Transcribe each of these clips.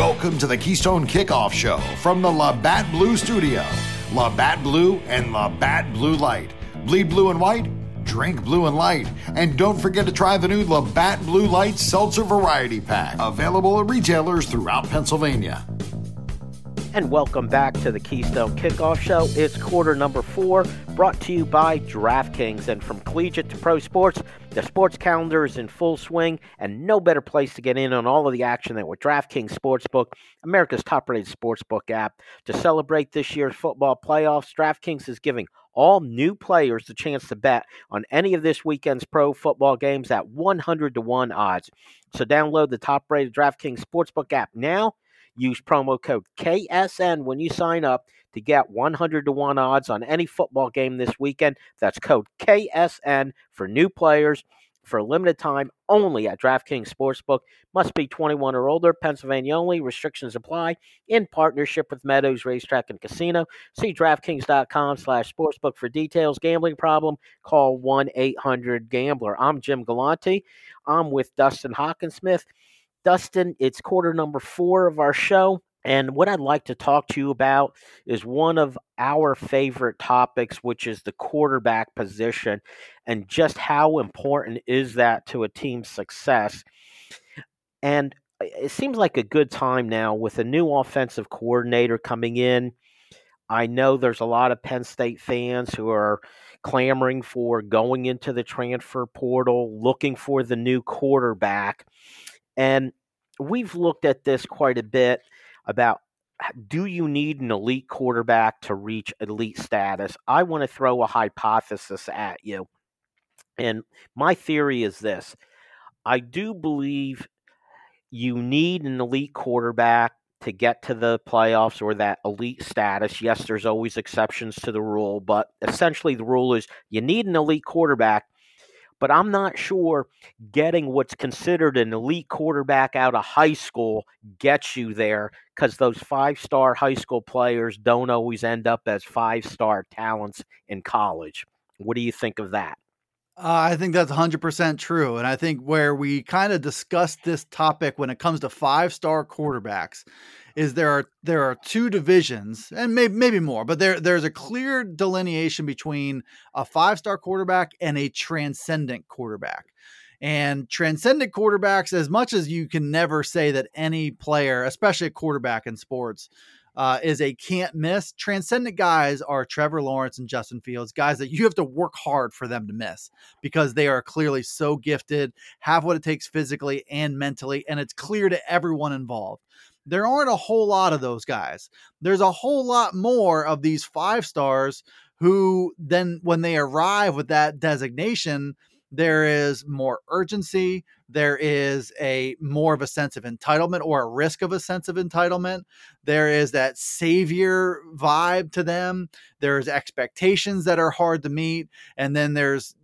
Welcome to the Keystone Kickoff Show from the Labatt Blue Studio. Labatt Blue and Labatt Blue Light. Bleed blue and white, drink blue and light. And don't forget to try the new Labatt Blue Light Seltzer Variety Pack. Available at retailers throughout Pennsylvania. And welcome back to the Keystone Kickoff Show. It's quarter number 4, brought to you by DraftKings. And from collegiate to pro sports, the sports calendar is in full swing, and no better place to get in on all of the action than with DraftKings Sportsbook, America's top-rated sportsbook app. To celebrate this year's football playoffs, DraftKings is giving all new players the chance to bet on any of this weekend's pro football games at 100-1 odds. So download the top-rated DraftKings Sportsbook app now. Use promo code KSN when you sign up to get 100-1 odds on any football game this weekend. That's code KSN for new players for a limited time only at DraftKings Sportsbook. Must be 21 or older, Pennsylvania only. Restrictions apply in partnership with Meadows Racetrack and Casino. See DraftKings.com/sportsbook for details. Gambling problem? Call 1-800-GAMBLER. I'm Jim Galante. I'm with Dustin Hockensmith. Dustin, it's quarter number 4 of our show, and what I'd like to talk to you about is one of our favorite topics, which is the quarterback position, and just how important is that to a team's success. And it seems like a good time now with a new offensive coordinator coming in. I know there's a lot of Penn State fans who are clamoring for going into the transfer portal, looking for the new quarterback. And we've looked at this quite a bit about, do you need an elite quarterback to reach elite status? I want to throw a hypothesis at you. And my theory is this. I do believe you need an elite quarterback to get to the playoffs or that elite status. Yes, there's always exceptions to the rule, but essentially the rule is you need an elite quarterback. But I'm not sure getting what's considered an elite quarterback out of high school gets you there, because those 5-star high school players don't always end up as 5-star talents in college. What do you think of that? I think that's 100% true. And I think where we kind of discussed this topic when it comes to 5-star quarterbacks is there are two divisions, and maybe more, but there's a clear delineation between a 5-star quarterback and a transcendent quarterback. And transcendent quarterbacks, as much as you can never say that any player, especially a quarterback in sports, is a can't miss, transcendent guys are Trevor Lawrence and Justin Fields, guys that you have to work hard for them to miss because they are clearly so gifted, have what it takes physically and mentally, and it's clear to everyone involved. There aren't a whole lot of those guys. There's a whole lot more of these 5-stars who then, when they arrive with that designation, there is more urgency. There is more of a sense of entitlement, or a risk of a sense of entitlement. There is that savior vibe to them. There's expectations that are hard to meet. And then there's,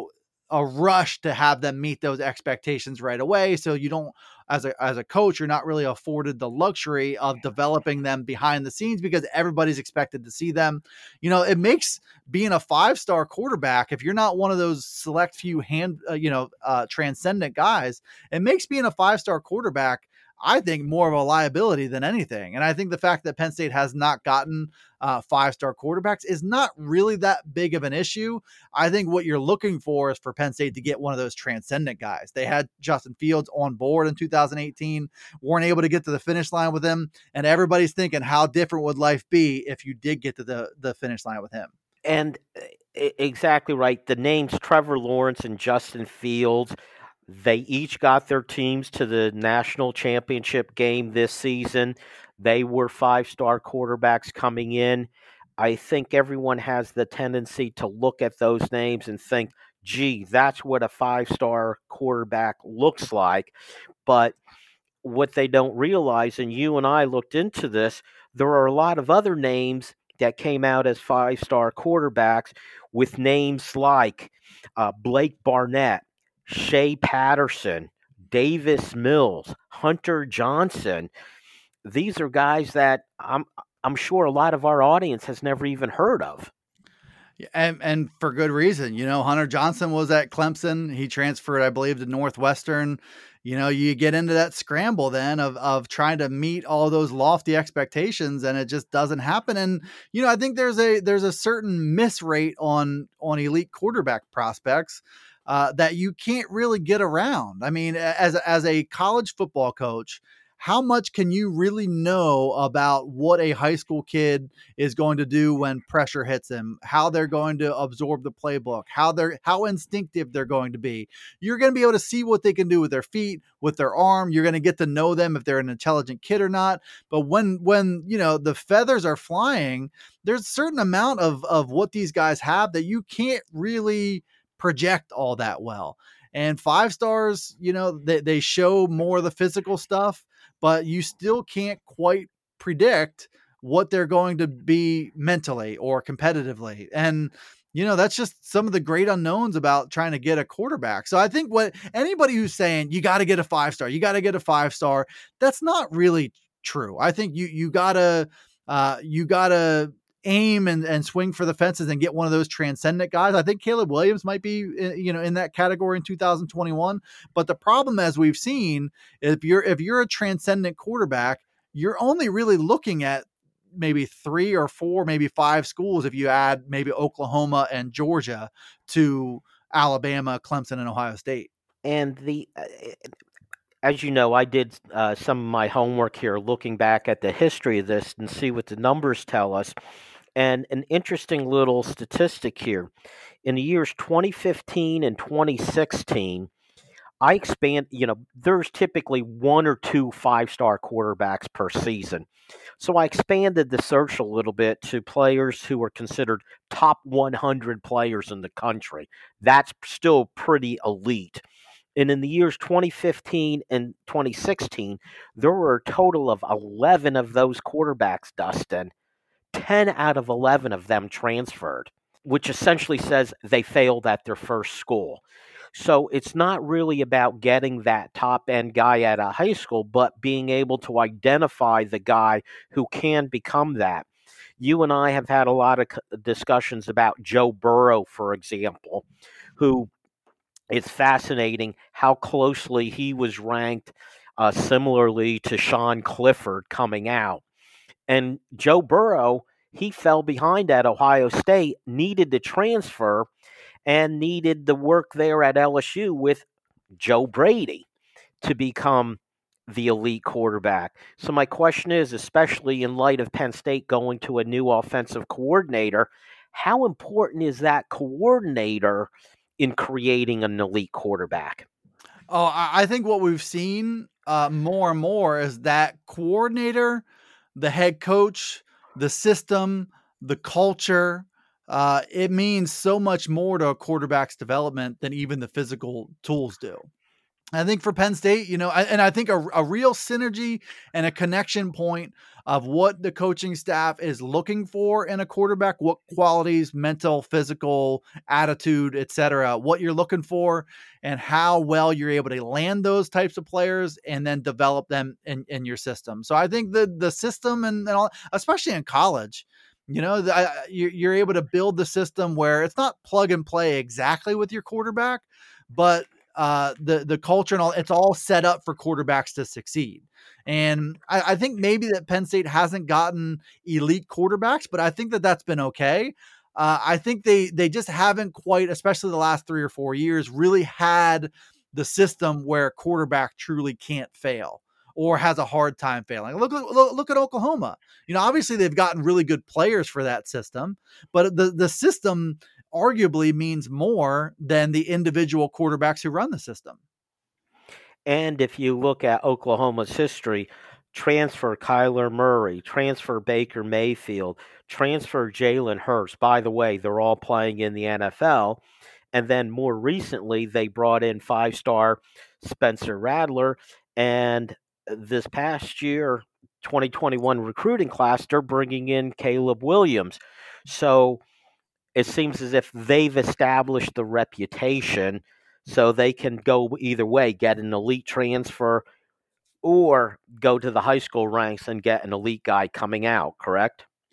a rush to have them meet those expectations right away. So you don't, as a coach, you're not really afforded the luxury of developing them behind the scenes because everybody's expected to see them. It makes being a 5-star quarterback, if you're not one of those select few transcendent guys, it makes being a 5-star quarterback, I think, more of a liability than anything. And I think the fact that Penn State has not gotten 5-star quarterbacks is not really that big of an issue. I think what you're looking for is for Penn State to get one of those transcendent guys. They had Justin Fields on board in 2018, weren't able to get to the finish line with him. And everybody's thinking, how different would life be if you did get to the finish line with him? And exactly right. The names Trevor Lawrence and Justin Fields, they each got their teams to the national championship game this season. They were 5-star quarterbacks coming in. I think everyone has the tendency to look at those names and think, gee, that's what a 5-star quarterback looks like. But what they don't realize, and you and I looked into this, there are a lot of other names that came out as 5-star quarterbacks with names like Blake Barnett, Shea Patterson, Davis Mills, Hunter Johnson. These are guys that I'm sure a lot of our audience has never even heard of. And for good reason. Hunter Johnson was at Clemson. He transferred, I believe, to Northwestern. you get into that scramble then of trying to meet all those lofty expectations, and it just doesn't happen. And I think there's a certain miss rate on elite quarterback prospects that you can't really get around. I mean, as a college football coach, how much can you really know about what a high school kid is going to do when pressure hits them, how they're going to absorb the playbook, how instinctive they're going to be? You're going to be able to see what they can do with their feet, with their arm. You're going to get to know them if they're an intelligent kid or not. But when the feathers are flying, there's a certain amount of what these guys have that you can't really project all that well. And 5 stars, they show more of the physical stuff, but you still can't quite predict what they're going to be mentally or competitively. And, that's just some of the great unknowns about trying to get a quarterback. So I think what anybody who's saying you got to get a 5 star, you got to get a 5 star, that's not really true. I think you gotta aim and swing for the fences and get one of those transcendent guys. I think Caleb Williams might be, in that category in 2021. But the problem, as we've seen, if you're a transcendent quarterback, you're only really looking at maybe 3 or 4, maybe 5 schools if you add maybe Oklahoma and Georgia to Alabama, Clemson, and Ohio State. And as you know, I did some of my homework here, looking back at the history of this and see what the numbers tell us. And an interesting little statistic here. In the years 2015 and 2016, I expand, there's typically 1 or 2 5-star quarterbacks per season. So I expanded the search a little bit to players who are considered top 100 players in the country. That's still pretty elite. And in the years 2015 and 2016, there were a total of 11 of those quarterbacks, Dustin. 10 out of 11 of them transferred, which essentially says they failed at their first school. So it's not really about getting that top-end guy at a high school, but being able to identify the guy who can become that. You and I have had a lot of discussions about Joe Burrow, for example, who is fascinating how closely he was ranked similarly to Sean Clifford coming out. And Joe Burrow, he fell behind at Ohio State, needed to transfer, and needed the work there at LSU with Joe Brady to become the elite quarterback. So my question is, especially in light of Penn State going to a new offensive coordinator, how important is that coordinator in creating an elite quarterback? Oh, I think what we've seen more and more is that coordinator, the head coach, the system, the culture, it means so much more to a quarterback's development than even the physical tools do. I think for Penn State, and I think a real synergy and a connection point of what the coaching staff is looking for in a quarterback, what qualities, mental, physical, attitude, etc., what you're looking for, and how well you're able to land those types of players and then develop them in your system. So I think the system and all, especially in college, you're able to build the system where it's not plug and play exactly with your quarterback, but the culture and all, it's all set up for quarterbacks to succeed. And I think maybe that Penn State hasn't gotten elite quarterbacks, but I think that's been okay. I think they just haven't quite, especially the last 3 or 4 years, really had the system where a quarterback truly can't fail or has a hard time failing. Look at Oklahoma. Obviously they've gotten really good players for that system, but the system arguably means more than the individual quarterbacks who run the system. And if you look at Oklahoma's history, transfer Kyler Murray, transfer Baker Mayfield, transfer Jalen Hurts. By the way, they're all playing in the NFL. And then more recently, they brought in 5-star Spencer Rattler. And this past year, 2021 recruiting class, they're bringing in Caleb Williams. So it seems as if they've established the reputation so they can go either way, get an elite transfer or go to the high school ranks and get an elite guy coming out, correct?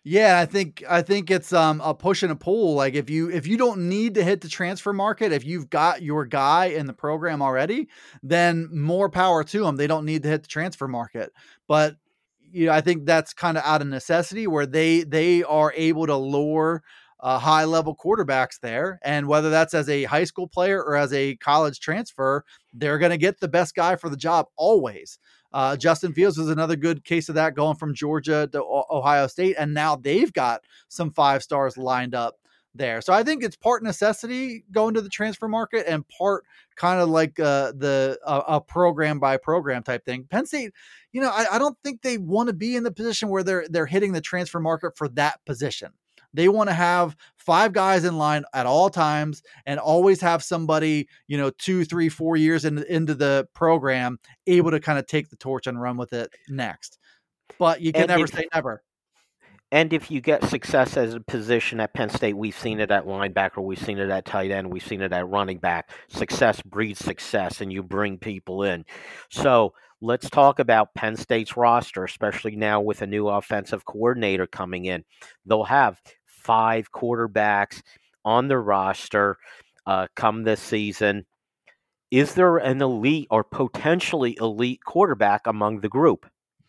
Yeah, I think it's a push and a pull. Like if you don't need to hit the transfer market, if you've got your guy in the program already, then more power to them. They don't need to hit the transfer market. But I think that's kind of out of necessity where they are able to lure high level quarterbacks there, and whether that's as a high school player or as a college transfer, they're going to get the best guy for the job always. Justin Fields is another good case of that, going from Georgia to Ohio State, and now they've got some 5 stars lined up there. So I think it's part necessity going to the transfer market and part kind of like a program by program type thing. Penn State, I don't think they want to be in the position where they're hitting the transfer market for that position. They want to have 5 guys in line at all times and always have somebody, 2, 3, 4 years into the program able to kind of take the torch and run with it next. But you can never say never. And if you get success as a position at Penn State, we've seen it at linebacker, we've seen it at tight end, we've seen it at running back. Success breeds success, and you bring people in. So let's talk about Penn State's roster, especially now with a new offensive coordinator coming in. They'll have 5 quarterbacks on the roster come this season. Is there an elite or potentially elite quarterback among the group?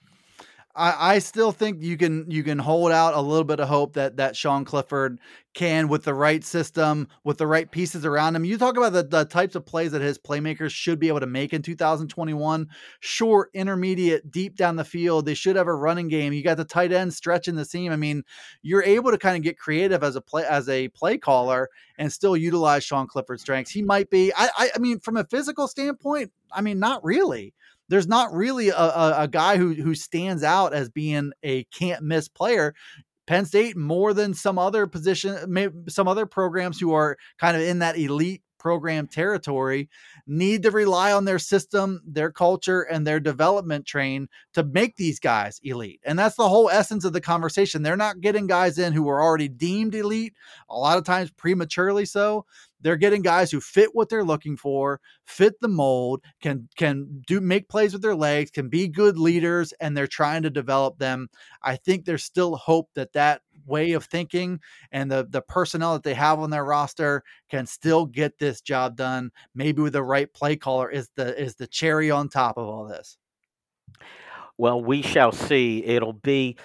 I still think you can hold out a little bit of hope that Sean Clifford can, with the right system, with the right pieces around him. You talk about the types of plays that his playmakers should be able to make in 2021. Short, intermediate, deep down the field. They should have a running game. You got the tight end stretching the seam. I mean, you're able to kind of get creative as a play caller and still utilize Sean Clifford's strengths. He might be, I mean, from a physical standpoint, I mean, not really. There's not really a guy who stands out as being a can't miss player. Penn State, more than some other programs who are kind of in that elite program territory, need to rely on their system, their culture, and their development train to make these guys elite. And that's the whole essence of the conversation. They're not getting guys in who are already deemed elite, a lot of times prematurely so. They're getting guys who fit what they're looking for, fit the mold, can make plays with their legs, can be good leaders, and they're trying to develop them. I think there's still hope that way of thinking and the personnel that they have on their roster can still get this job done. Maybe with the right play caller is the cherry on top of all this. Well, we shall see. It'll be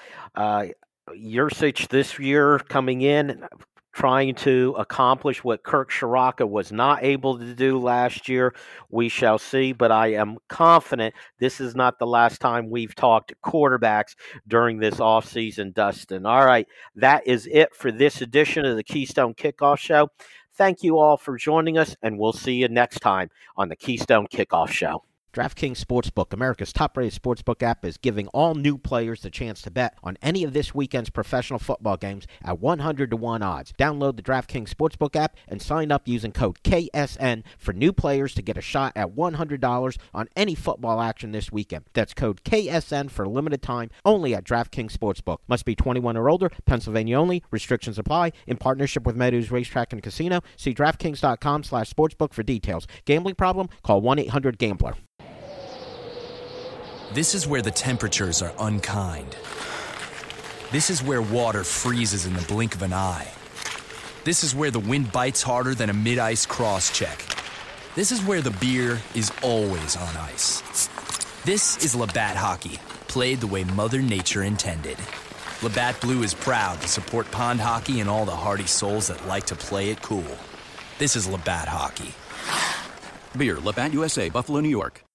Yurcich this year coming in, trying to accomplish what Kirk Ciarrocca was not able to do last year. We shall see, but I am confident this is not the last time we've talked quarterbacks during this offseason, Dustin. All right, that is it for this edition of the Keystone Kickoff Show. Thank you all for joining us, and we'll see you next time on the Keystone Kickoff Show. DraftKings Sportsbook, America's top-rated sportsbook app, is giving all new players the chance to bet on any of this weekend's professional football games at 100-1 odds. Download the DraftKings Sportsbook app and sign up using code KSN for new players to get a shot at $100 on any football action this weekend. That's code KSN for a limited time only at DraftKings Sportsbook. Must be 21 or older, Pennsylvania only. Restrictions apply. In partnership with Meadows Racetrack and Casino. See DraftKings.com/sportsbook for details. Gambling problem? Call 1-800-GAMBLER. This is where the temperatures are unkind. This is where water freezes in the blink of an eye. This is where the wind bites harder than a mid-ice cross-check. This is where the beer is always on ice. This is Labatt Hockey, played the way Mother Nature intended. Labatt Blue is proud to support pond hockey and all the hardy souls that like to play it cool. This is Labatt Hockey. Beer, Labatt USA, Buffalo, New York.